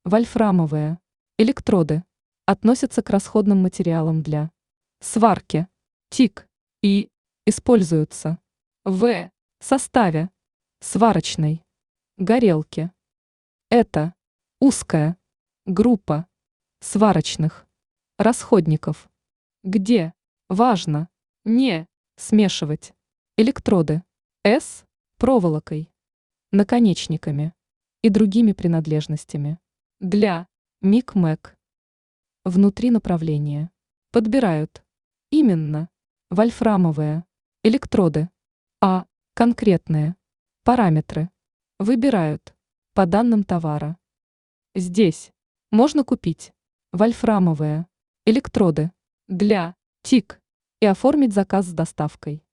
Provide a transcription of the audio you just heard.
Вольфрамовые электроды относятся к расходным материалам для сварки, ТИК и используются в составе сварочной горелки. Это узкая группа сварочных расходников, где важно не смешивать электроды с проволокой, наконечниками и другими принадлежностями. Для МИК-МЭК внутри направления подбирают именно вольфрамовые электроды, а конкретные параметры выбирают по данным товара. Здесь можно купить вольфрамовые электроды для ТИК и оформить заказ с доставкой.